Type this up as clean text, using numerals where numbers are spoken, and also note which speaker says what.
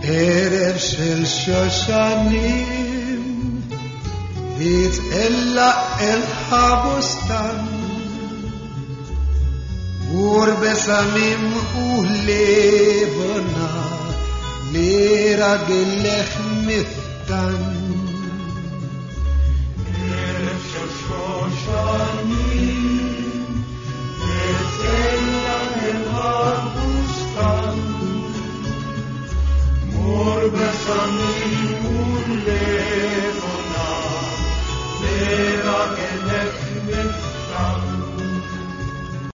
Speaker 1: ערב של שושנים והצאלה אל הבוסתן אור בסמים ולבנה לרגלך מפתן
Speaker 2: ערב של שושנים והצאלה אל הבוסתן אור בסמים ולבנה